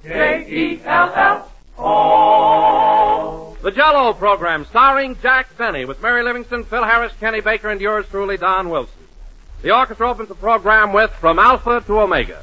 J-E-L-L-O. The Jell-O program, starring Jack Benny, with Mary Livingston, Phil Harris, Kenny Baker, and yours truly, Don Wilson. The orchestra opens the program with From Alpha to Omega.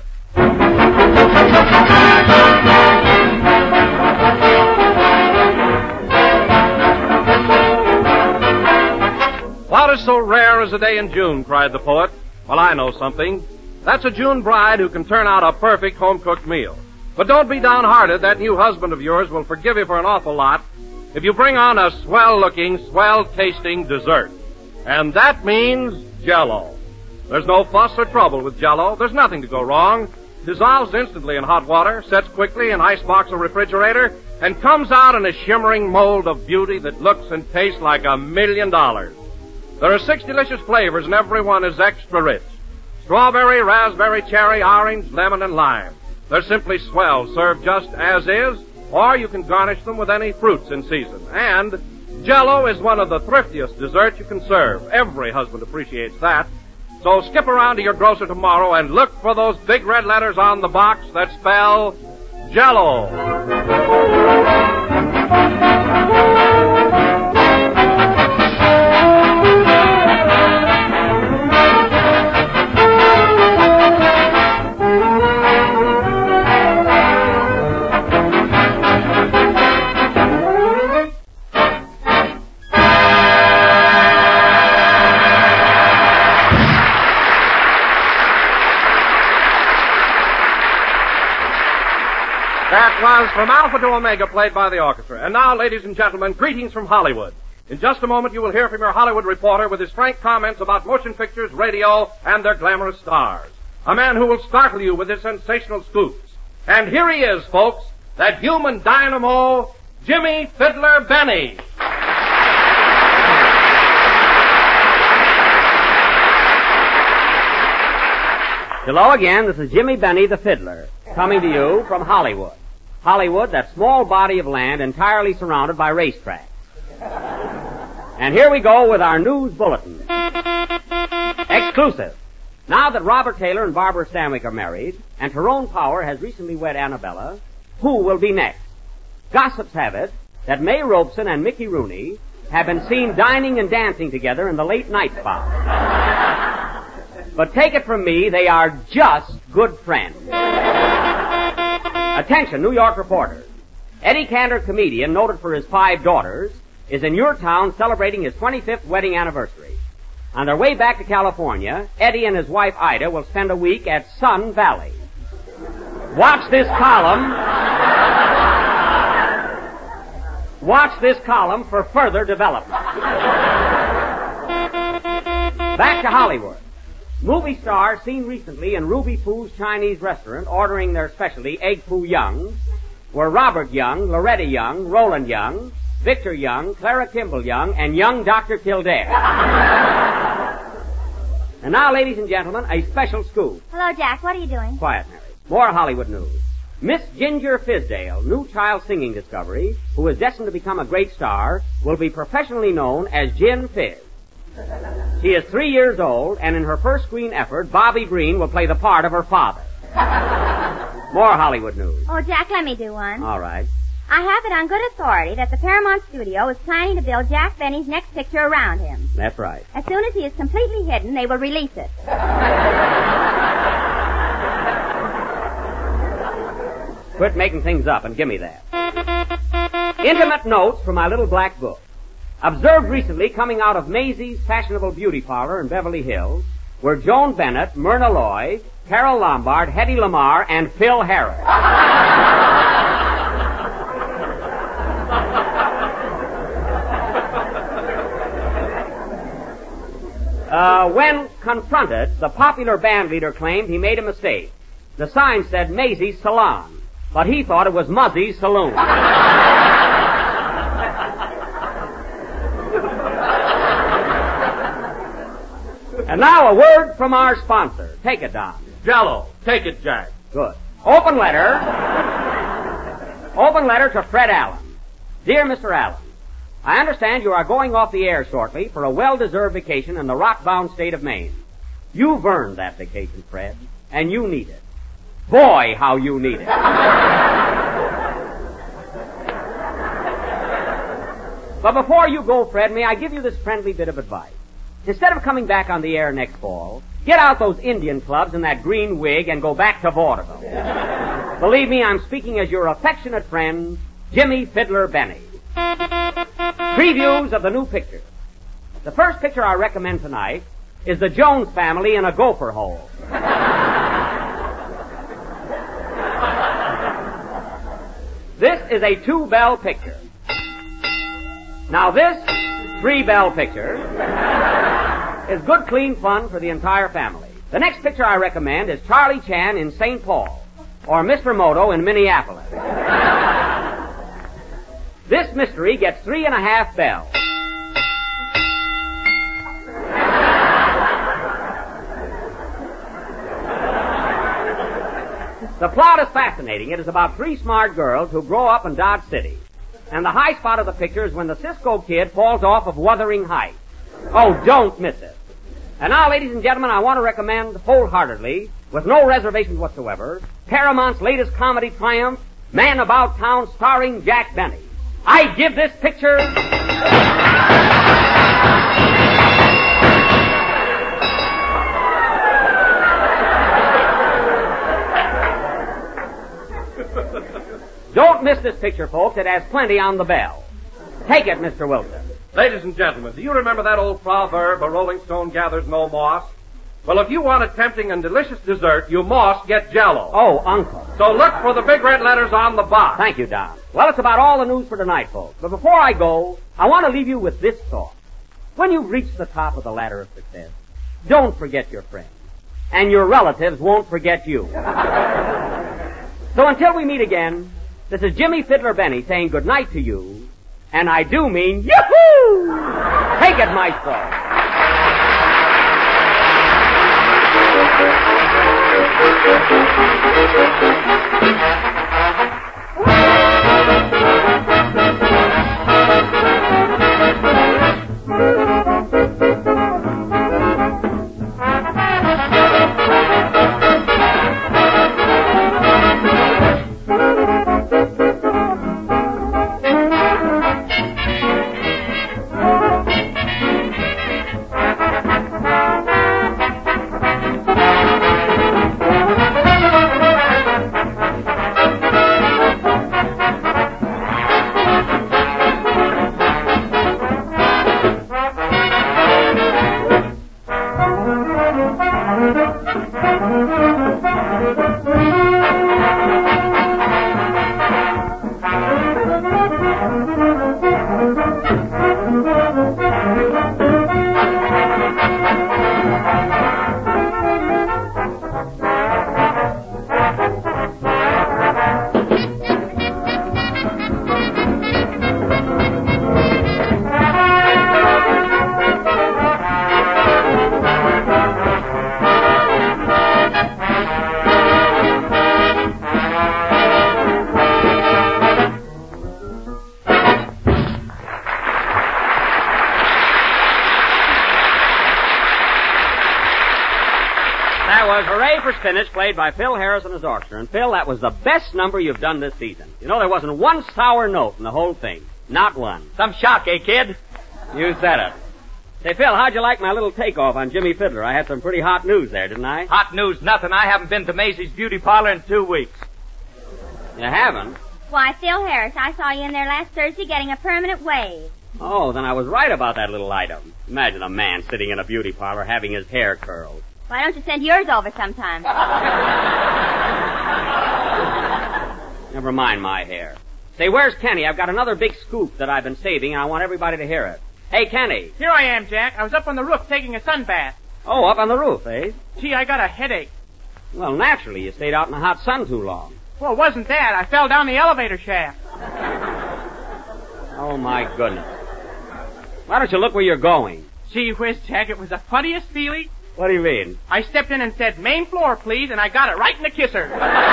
What is so rare as a day in June, cried the poet. Well, I know something. That's a June bride who can turn out a perfect home-cooked meal. But don't be downhearted. That new husband of yours will forgive you for an awful lot if you bring on a swell-looking, swell-tasting dessert. And that means Jell-O. There's no fuss or trouble with Jell-O. There's nothing to go wrong. Dissolves instantly in hot water, sets quickly in icebox or refrigerator, and comes out in a shimmering mold of beauty that looks and tastes like $1 million. There are 6 delicious flavors, and every one is extra rich. Strawberry, raspberry, cherry, orange, lemon, and lime. They're simply swell, served just as is, or you can garnish them with any fruits in season. And Jell-O is one of the thriftiest desserts you can serve. Every husband appreciates that. So skip around to your grocer tomorrow and look for those big red letters on the box that spell Jell-O. That was From Alpha to Omega, played by the orchestra. And now, ladies and gentlemen, greetings from Hollywood. In just a moment, you will hear from your Hollywood reporter with his frank comments about motion pictures, radio, and their glamorous stars. A man who will startle you with his sensational scoops. And here he is, folks, that human dynamo, Jimmy Fiddler Benny. Hello again, this is Jimmy Benny the Fiddler, coming to you from Hollywood. Hollywood, that small body of land entirely surrounded by racetracks. And here we go with our news bulletin. Exclusive. Now that Robert Taylor and Barbara Stanwyck are married, and Tyrone Power has recently wed Annabella, who will be next? Gossips have it that May Robeson and Mickey Rooney have been seen dining and dancing together in the late night spot. But take it from me, they are just good friends. Attention, New York reporters. Eddie Cantor, comedian, noted for his 5 daughters, is in your town celebrating his 25th wedding anniversary. On their way back to California, Eddie and his wife Ida will spend a week at Sun Valley. Watch this column for further development. Back to Hollywood. Movie stars seen recently in Ruby Poo's Chinese restaurant ordering their specialty, Egg Foo Youngs, were Robert Young, Loretta Young, Roland Young, Victor Young, Clara Kimball Young, and young Dr. Kildare. And now, ladies and gentlemen, a special scoop. Hello, Jack. What are you doing? Quiet, Mary. More Hollywood news. Miss Ginger Fizdale, new child singing discovery, who is destined to become a great star, will be professionally known as Gin Fizz. She is 3 years old, and in her first screen effort, Bobby Green will play the part of her father. More Hollywood news. Oh, Jack, let me do one. All right. I have it on good authority that the Paramount Studio is planning to build Jack Benny's next picture around him. That's right. As soon as he is completely hidden, they will release it. Quit making things up and give me that. Intimate notes from my little black book. Observed recently coming out of Maisie's fashionable beauty parlor in Beverly Hills were Joan Bennett, Myrna Loy, Carol Lombard, Hedy Lamarr, and Phil Harris. When confronted, the popular band leader claimed he made a mistake. The sign said Maisie's Salon, but he thought it was Muzzie's Saloon. And now a word from our sponsor. Take it, Don. Jell-O. Take it, Jack. Good. Open letter to Fred Allen. Dear Mr. Allen, I understand you are going off the air shortly for a well-deserved vacation in the rock-bound state of Maine. You've earned that vacation, Fred, and you need it. Boy, how you need it. But before you go, Fred, may I give you this friendly bit of advice? Instead of coming back on the air next fall, get out those Indian clubs and that green wig and go back to vaudeville. Believe me, I'm speaking as your affectionate friend, Jimmy Fiddler Benny. Previews of the new pictures. The first picture I recommend tonight is the Jones family in a gopher hole. This is a 2-bell picture. Now this 3-bell picture is good, clean fun for the entire family. The next picture I recommend is Charlie Chan in St. Paul, or Mr. Moto in Minneapolis. This mystery gets 3.5 bells. The plot is fascinating. It is about 3 smart girls who grow up in Dodge City. And the high spot of the picture is when the Cisco Kid falls off of Wuthering Heights. Oh, don't miss it. And now, ladies and gentlemen, I want to recommend wholeheartedly, with no reservations whatsoever, Paramount's latest comedy triumph, Man About Town, starring Jack Benny. I give this picture... Don't miss this picture, folks. It has plenty on the bell. Take it, Mr. Wilson. Ladies and gentlemen, do you remember that old proverb, a rolling stone gathers no moss? Well, if you want a tempting and delicious dessert, you must get Jell-O. Oh, Uncle. So look for the big red letters on the box. Thank you, Don. Well, it's about all the news for tonight, folks. But before I go, I want to leave you with this thought. When you've reached the top of the ladder of success, don't forget your friends. And your relatives won't forget you. So until we meet again, this is Jimmy Fiddler Benny saying good night to you. And I do mean yoo-hoo! Take it, Maestro. Spinach, played by Phil Harris and his orchestra. And Phil, that was the best number you've done this season. You know, there wasn't one sour note in the whole thing. Not one. Some shock, eh, kid? You said it. Say, Phil, how'd you like my little takeoff on Jimmy Fiddler? I had some pretty hot news there, didn't I? Hot news, nothing. I haven't been to Macy's beauty parlor in 2 weeks. You haven't? Why, Phil Harris, I saw you in there last Thursday getting a permanent wave. Oh, then I was right about that little item. Imagine a man sitting in a beauty parlor having his hair curled. Why don't you send yours over sometime? Never mind my hair. Say, where's Kenny? I've got another big scoop that I've been saving, and I want everybody to hear it. Hey, Kenny. Here I am, Jack. I was up on the roof taking a sun bath. Oh, up on the roof, eh? Gee, I got a headache. Well, naturally, you stayed out in the hot sun too long. Well, it wasn't that. I fell down the elevator shaft. Oh, my goodness. Why don't you look where you're going? Gee whiz, Jack, it was the funniest feeling. What do you mean? I stepped in and said, main floor, please, and I got it right in the kisser.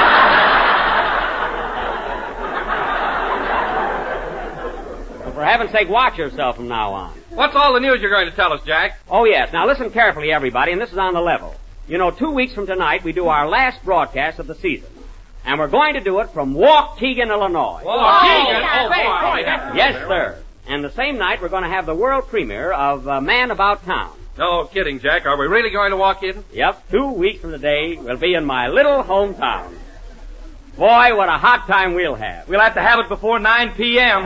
Well, for heaven's sake, watch yourself from now on. What's all the news you're going to tell us, Jack? Oh, yes. Now, listen carefully, everybody, and this is on the level. You know, 2 weeks from tonight, we do our last broadcast of the season. And we're going to do it from Waukegan, Illinois. Waukegan? Oh, boy. Yes, sir. And the same night, we're going to have the world premiere of Man About Town. No kidding, Jack. Are we really going to walk in? Yep, 2 weeks from today, we'll be in my little hometown. Boy, what a hot time we'll have. We'll have to have it before 9 p.m.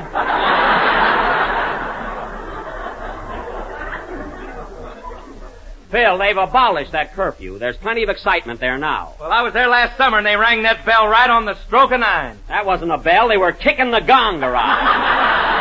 Phil, they've abolished that curfew. There's plenty of excitement there now. Well, I was there last summer, and they rang that bell right on the stroke of 9. That wasn't a bell. They were kicking the gong around.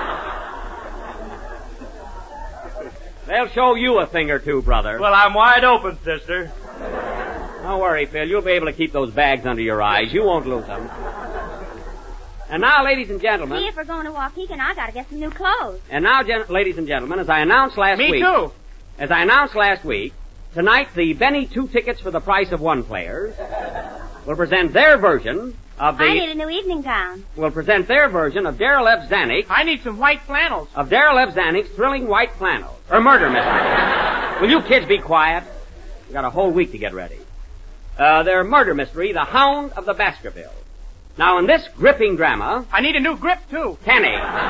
They'll show you a thing or two, brother. Well, I'm wide open, sister. Don't worry, Phil. You'll be able to keep those bags under your eyes. You won't lose them. And now, ladies and gentlemen... Gee, if we're going to Waukegan, I gotta get some new clothes. And now, ladies and gentlemen, as I announced last week... Me too. As I announced last week, tonight the Benny 2 tickets for the price of 1 players will present their version of the... I need a new evening gown. Will present their version of Darryl F. Zanuck... I need some white flannels. Of Darryl F. Zanuck's thrilling white flannels. Or murder mystery. Will you kids be quiet? We've got a whole week to get ready. Their murder mystery, The Hound of the Baskervilles. Now, in this gripping drama... I need a new grip, too. Kenny.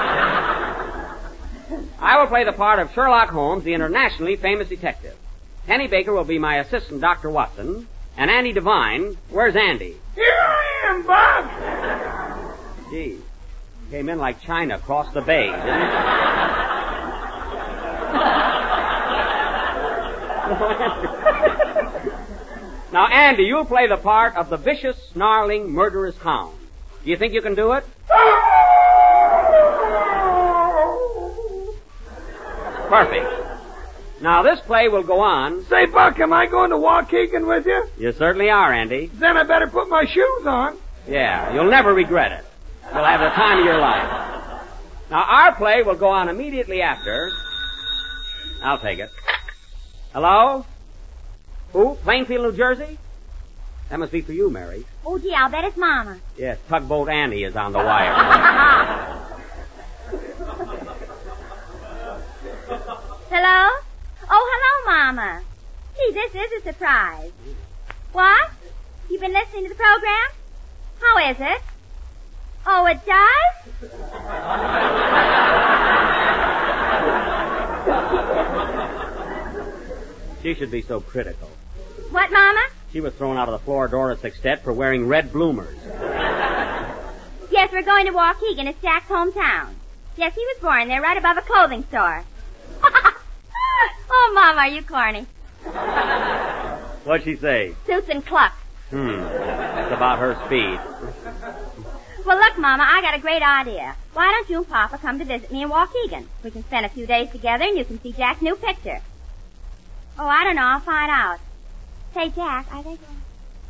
I will play the part of Sherlock Holmes, the internationally famous detective. Kenny Baker will be my assistant, Dr. Watson. And Andy Devine, where's Andy? Here I am, Bob. Gee, came in like China across the bay, didn't it? Now, Andy, you'll play the part of the vicious, snarling, murderous hound. Do you think you can do it? Perfect. Now, this play will go on... Say, Buck, am I going to Waukegan with you? You certainly are, Andy. Then I better put my shoes on. Yeah, you'll never regret it. You'll have the time of your life. Now, our play will go on immediately after... I'll take it. Hello? Who? Plainfield, New Jersey? That must be for you, Mary. Oh, gee, I'll bet it's Mama. Yes, Tugboat Annie is on the wire. Hello? Oh, hello, Mama. Gee, this is a surprise. What? You've been listening to the program? How is it? Oh, it does? She should be so critical. What, Mama? She was thrown out of the Floridora Sextet for wearing red bloomers. Yes, we're going to Waukegan. It's Jack's hometown. Yes, he was born there right above a clothing store. Oh, Mama, are you corny? What'd she say? Suits and clucks. That's about her speed. Well, look, Mama, I got a great idea. Why don't you and Papa come to visit me in Waukegan? We can spend a few days together and you can see Jack's new picture. Oh, I don't know. I'll find out. Say, Jack, are they going?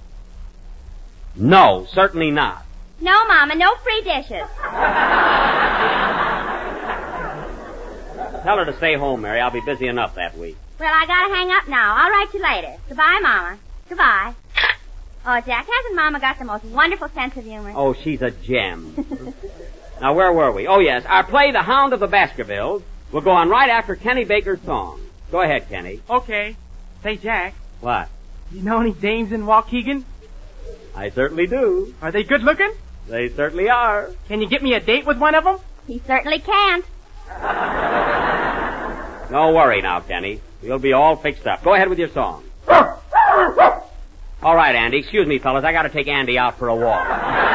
No, certainly not. No, Mama, no free dishes. Tell her to stay home, Mary. I'll be busy enough that week. Well, I gotta hang up now. I'll write you later. Goodbye, Mama. Goodbye. Oh, Jack, hasn't Mama got the most wonderful sense of humor? Oh, she's a gem. Now, where were we? Oh, yes. Our play, The Hound of the Baskervilles, will go on right after Kenny Baker's song. Go ahead, Kenny. Okay. Say, Jack, What? you know any dames in Waukegan? I certainly do. Are they good looking? They certainly are. Can you get me a date with one of them? He certainly can't. Don't worry now, Kenny. You'll be all fixed up. Go ahead with your song. All right, Andy. Excuse me, fellas. I gotta take Andy out for a walk.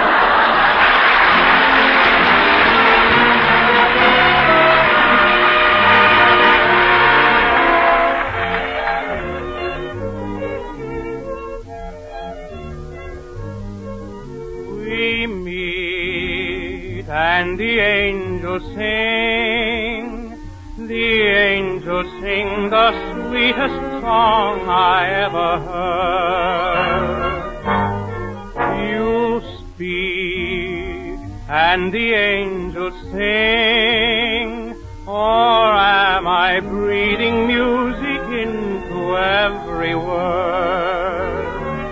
We meet and the angels sing. The angels sing the sweetest song I ever heard. You speak and the angels sing, or am I breathing music into every word?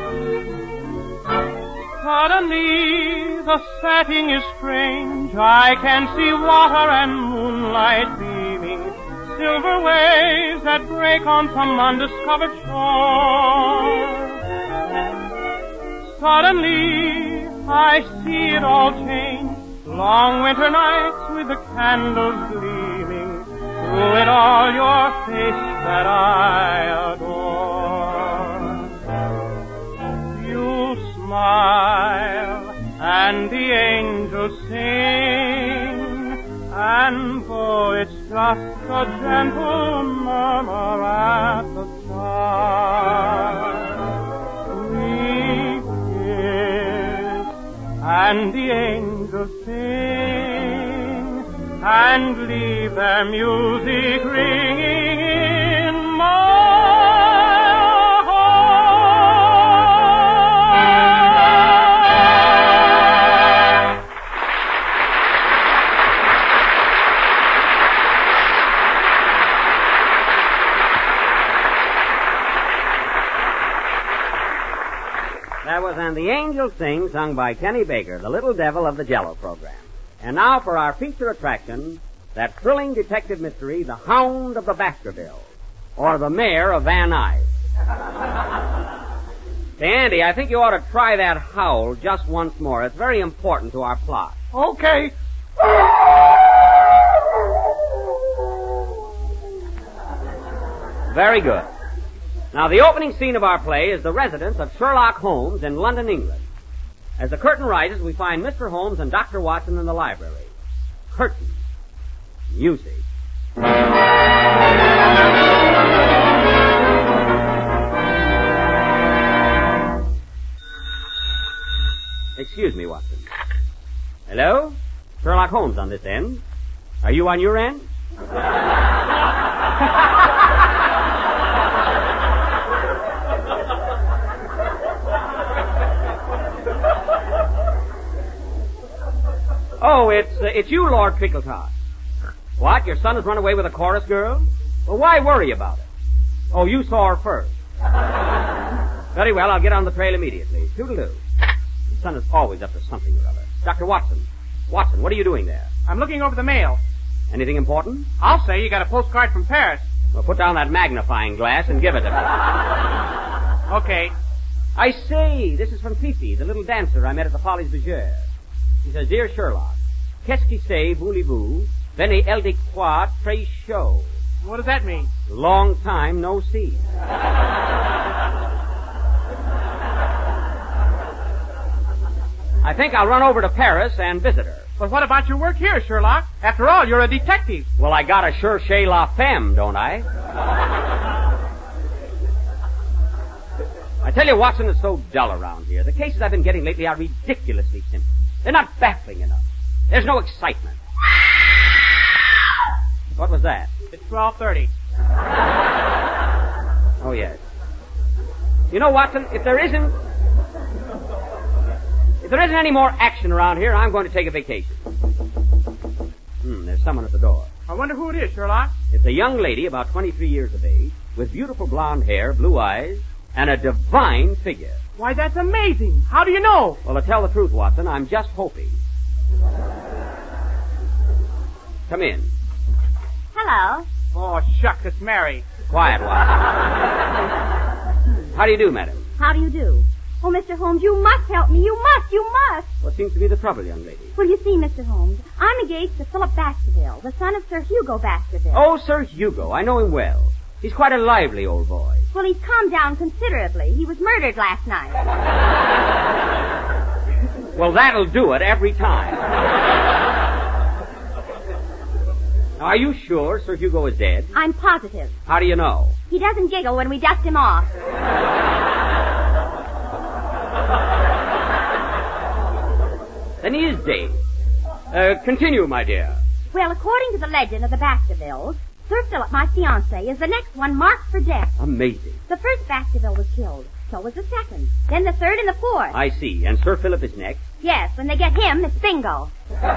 Suddenly the setting is strange. I can see water and moonlight beaming, silver waves that break on some undiscovered shore. Suddenly I see it all change, Long winter nights with the candles gleaming, through it all your face that I adore. You smile and the angels sing, and though it's just a gentle murmur at the start, we kiss and the angels sing and leave their music ringing in my That was And the Angels Sing, sung by Kenny Baker, the little devil of the Jello program. And now for our feature attraction, that thrilling detective mystery, The Hound of the Baskervilles, or The Mayor of Van Nuys. Say, Andy, I think you ought to try that howl just once more. It's very important to our plot. Okay. Very good. Now, the opening scene of our play is the residence of Sherlock Holmes in London, England. As the curtain rises, we find Mr. Holmes and Dr. Watson in the library. Curtain. Music. Excuse me, Watson. Hello? Sherlock Holmes on this end. Are you on your end? Oh, it's you, Lord Trickletop. What? Your son has run away with a chorus girl? Well, why worry about it? Oh, you saw her first. Very well, I'll get on the trail immediately. Toodaloo. Your son is always up to something or other. Dr. Watson. Watson, what are you doing there? I'm looking over the mail. Anything important? I'll say you got a postcard from Paris. Well, put down that magnifying glass and give it to me. Okay. I say, this is from Fifi, the little dancer I met at the Folies Bergère. He says, Dear Sherlock, qu'est-ce qui c'est, voulez-vous? Venez elle de quoi très chaud. What does that mean? Long time no see. I think I'll run over to Paris and visit her. But what about your work here, Sherlock? After all, you're a detective. Well, I gotta chercher la femme, don't I? I tell you, Watson, it's so dull around here. The cases I've been getting lately are ridiculously simple. They're not baffling enough. There's no excitement. What was that? It's 12:30. Oh, yes. You know, Watson, if there isn't any more action around here, I'm going to take a vacation. There's someone at the door. I wonder who it is, Sherlock. It's a young lady about 23 years of age, with beautiful blonde hair, blue eyes, and a divine figure. Why, that's amazing. How do you know? Well, to tell the truth, Watson, I'm just hoping. Come in. Hello. Oh, shucks, it's Mary. Quiet, Watson. How do you do, madam? How do you do? Oh, Mr. Holmes, you must help me. You must. What seems to be the trouble, young lady? Well, you see, Mr. Holmes, I'm engaged to Philip Baskerville, the son of Sir Hugo Baskerville. Oh, Sir Hugo. I know him well. He's quite a lively old boy. Well, he's calmed down considerably. He was murdered last night. Well, that'll do it every time. Now, are you sure Sir Hugo is dead? I'm positive. How do you know? He doesn't giggle when we dust him off. Then he is dead. Continue, my dear. Well, according to the legend of the Baskervilles, Sir Philip, my fiancé, is the next one marked for death. Amazing. The first Baskerville was killed. So was the second. Then the third and the fourth. I see. And Sir Philip is next? Yes, when they get him, it's bingo.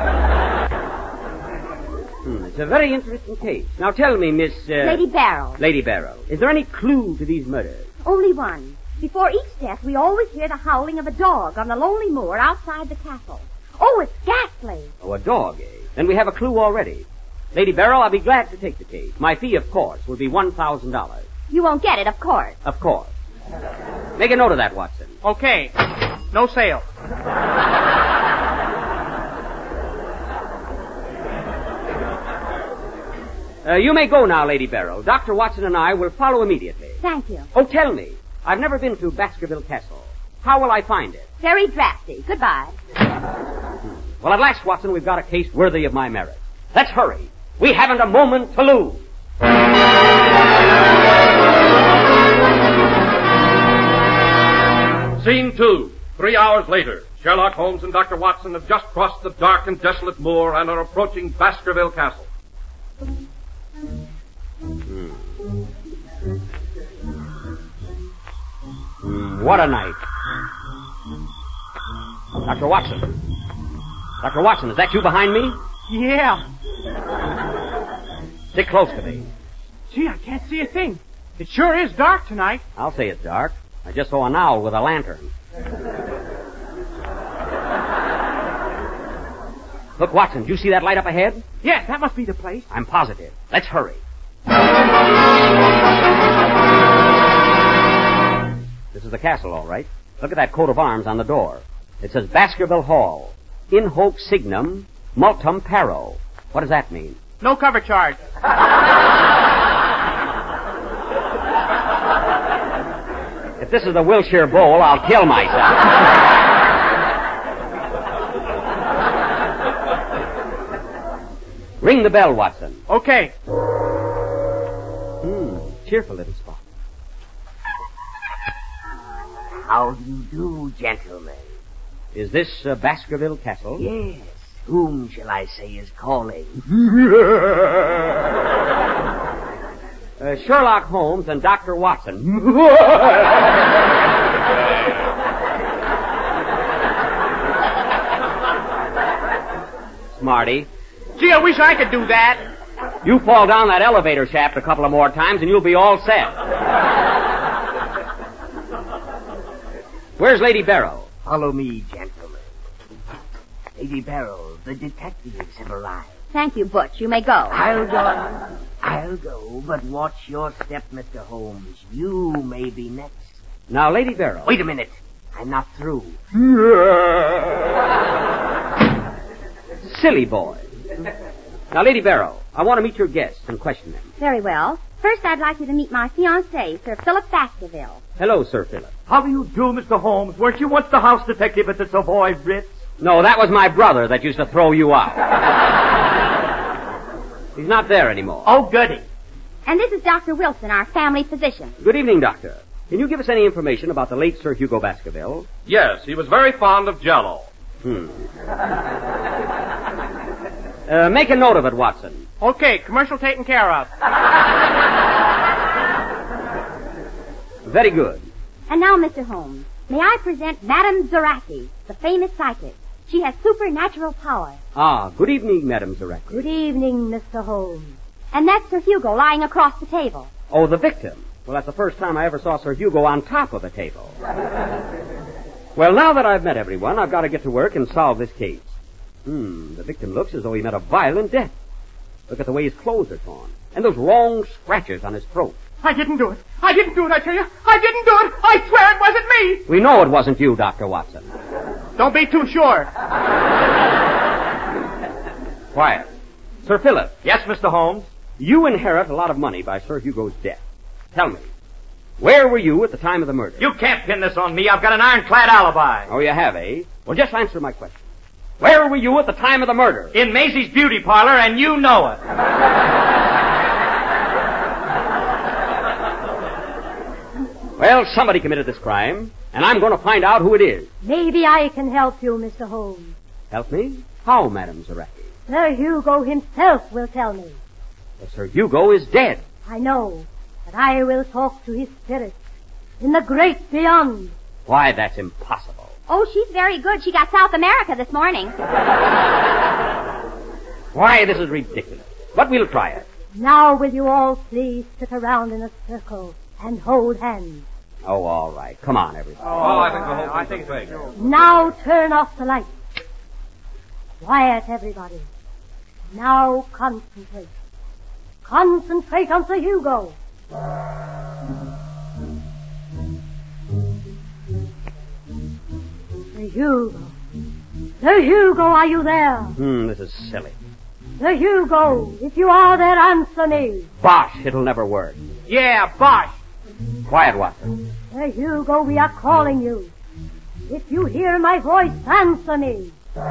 It's a very interesting case. Now tell me, Miss... Lady Barrow. Lady Barrow. Is there any clue to these murders? Only one. Before each death, we always hear the howling of a dog on the lonely moor outside the castle. Oh, it's ghastly. Oh, a dog, eh? Then we have a clue already. Lady Barrow, I'll be glad to take the case. My fee, of course, will be $1,000. You won't get it, of course. Of course. Make a note of that, Watson. Okay. No sale. You may go now, Lady Barrow. Dr. Watson and I will follow immediately. Thank you. Oh, tell me. I've never been to Baskerville Castle. How will I find it? Very drafty. Goodbye. Well, at last, Watson, we've got a case worthy of my merit. Let's hurry. We haven't a moment to lose. Scene 2. 3 hours later, Sherlock Holmes and Dr. Watson have just crossed the dark and desolate moor and are approaching Baskerville Castle. What a night. Dr. Watson. Dr. Watson, is that you behind me? Yeah. Stick close to me. Gee, I can't see a thing. It sure is dark tonight. I'll say it's dark. I just saw an owl with a lantern. Look, Watson, do you see that light up ahead? Yes, that must be the place. I'm positive. Let's hurry. This is the castle, all right. Look at that coat of arms on the door. It says Baskerville Hall. In hoc signum multum paro. What does that mean? No cover charge. If this is the Wilshire Bowl, I'll kill myself. Ring the bell, Watson. Okay. Cheerful little spot. How do you do, gentlemen? Is this Baskerville Castle? Yes. Whom shall I say is calling? Sherlock Holmes and Dr. Watson. Smarty. Gee, I wish I could do that. You fall down that elevator shaft a couple of more times and you'll be all set. Where's Lady Barrow? Follow me, gentlemen. Lady Barrow, the detectives have arrived. Thank you, Butch. You may go. I'll go, but watch your step, Mr. Holmes. You may be next. Now, Lady Barrow. Wait a minute. I'm not through. Silly boy. Now, Lady Barrow, I want to meet your guests and question them. Very well. First, I'd like you to meet my fiancé, Sir Philip Baskerville. Hello, Sir Philip. How do you do, Mr. Holmes? Weren't you once the house detective at the Savoy Ritz? No, that was my brother that used to throw you out. He's not there anymore. Oh, goody. And this is Dr. Wilson, our family physician. Good evening, Doctor. Can you give us any information about the late Sir Hugo Baskerville? Yes, he was very fond of Jell-O. Make a note of it, Watson. Okay, commercial taken care of. Very good. And now, Mr. Holmes, may I present Madame Zaraki, the famous psychic. She has supernatural power. Ah, good evening, Madame Zaraki. Good evening, Mr. Holmes. And that's Sir Hugo lying across the table. Oh, the victim. Well, that's the first time I ever saw Sir Hugo on top of a table. Well, now that I've met everyone, I've got to get to work and solve this case. The victim looks as though he met a violent death. Look at the way his clothes are torn. And those long scratches on his throat. I didn't do it. I didn't do it, I tell you. I didn't do it. I swear it wasn't me. We know it wasn't you, Dr. Watson. Don't be too sure. Quiet. Sir Philip. Yes, Mr. Holmes? You inherit a lot of money by Sir Hugo's death. Tell me, where were you at the time of the murder? You can't pin this on me. I've got an ironclad alibi. Oh, you have, eh? Well, just answer my question. Where were you at the time of the murder? In Maisie's beauty parlor, and you know it. Well, somebody committed this crime, and I'm going to find out who it is. Maybe I can help you, Mr. Holmes. Help me? How, Madame Zaraki? Sir Hugo himself will tell me. Well, Sir Hugo is dead. I know, but I will talk to his spirit in the great beyond. Why, that's impossible. Oh, she's very good. She got South America this morning. Why, this is ridiculous. But we'll try it. Now will you all please sit around in a circle and hold hands. Oh, all right. Come on, everybody. Oh, I think the whole thing's fake. Now turn off the lights. Quiet, everybody. Now concentrate. Concentrate on Sir Hugo. Sir Hugo. Sir Hugo, are you there? This is silly. Sir Hugo, if you are there, answer me. Bosh, it'll never work. Yeah, bosh. Quiet, Watson. Sir Hugo, we are calling you. If you hear my voice, answer me.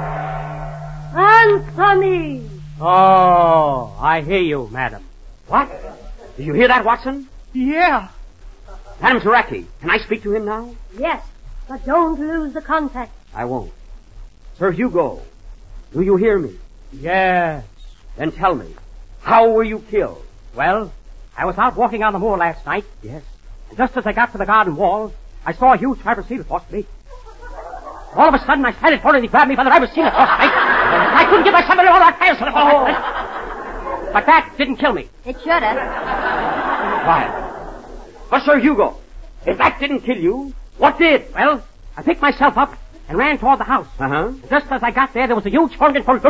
Answer me. Oh, I hear you, madam. What? Did you hear that, Watson? Yeah. Madam Zareki, can I speak to him now? Yes, but don't lose the contact. I won't. Sir Hugo, do you hear me? Yes. Then tell me, how were you killed? Well, I was out walking on the moor last night. Yes. And just as I got to the garden wall, I saw a huge fiber seal across me. All of a sudden, I started for it and he grabbed me by the fiber seal across me. I couldn't get myself all that fast. But that didn't kill me. It should have. Quiet. But Sir Hugo, if that didn't kill you, what did? Well, I picked myself up and ran toward the house. Uh-huh. Just as I got there was a huge hornet. And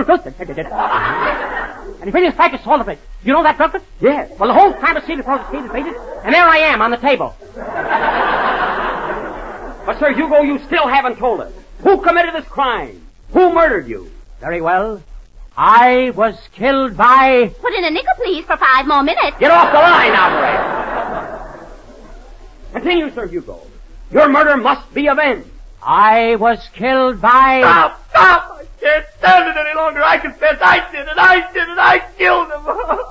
he finished like a all of it. You know that, Douglas? Yes. Well, the whole fiber seal across the is faded, and there I am on the table. But Sir Hugo, you still haven't told us. Who committed this crime? Who murdered you? Very well. I was killed by... Put in a nickel, please, for 5 more minutes. Get off the line, operator. Continue, Sir Hugo. Your murder must be avenged. I was killed by... Stop! I can't stand it any longer. I confess I did it. I killed him.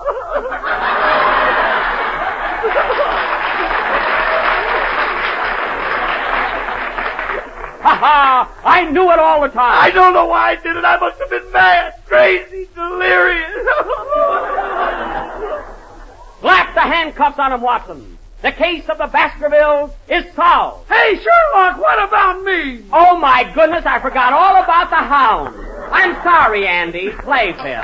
Ha ha! I knew it all the time. I don't know why I did it. I must have been mad, crazy, delirious. Slap the handcuffs on him, Watson. The case of the Baskervilles is solved. Hey, Sherlock, what about me? Oh, my goodness, I forgot all about the hound. I'm sorry, Andy. Play, Phil.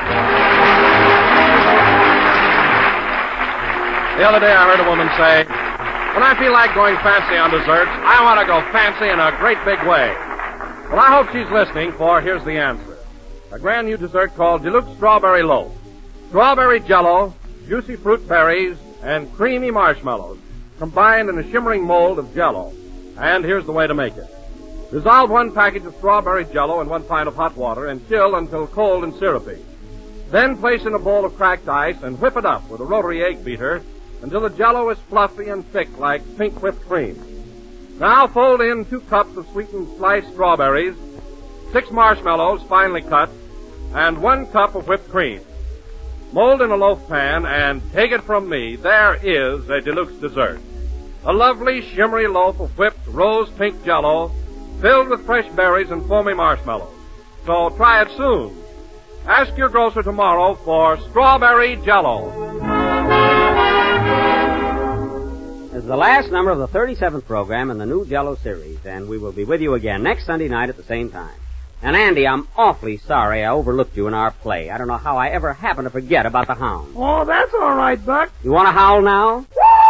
The other day I heard a woman say, when I feel like going fancy on desserts, I want to go fancy in a great big way. Well, I hope she's listening, for here's the answer. A brand new dessert called Deluxe Strawberry Loaf. Strawberry jello, juicy fruit berries, and creamy marshmallows combined in a shimmering mold of jello. And here's the way to make it. Dissolve 1 package of strawberry jello in 1 pint of hot water and chill until cold and syrupy. Then place in a bowl of cracked ice and whip it up with a rotary egg beater until the jello is fluffy and thick like pink whipped cream. Now fold in 2 cups of sweetened sliced strawberries, 6 marshmallows finely cut, and 1 cup of whipped cream. Mold in a loaf pan, and take it from me, there is a deluxe dessert. A lovely, shimmery loaf of whipped rose-pink jello filled with fresh berries and foamy marshmallows. So try it soon. Ask your grocer tomorrow for strawberry jello. This is the last number of the 37th program in the new Jello series, and we will be with you again next Sunday night at the same time. And, Andy, I'm awfully sorry I overlooked you in our play. I don't know how I ever happened to forget about the hound. Oh, that's all right, Buck. You want to howl now?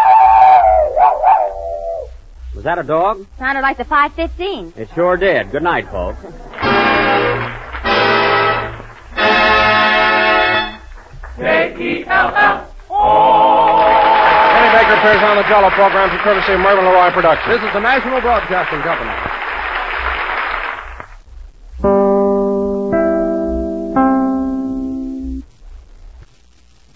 Was that a dog? Sounded like the 5:15. It sure did. Good night, folks. Kenny Baker appears on the Jello program for courtesy of Mervyn LeRoy Productions. This is the National Broadcasting Company.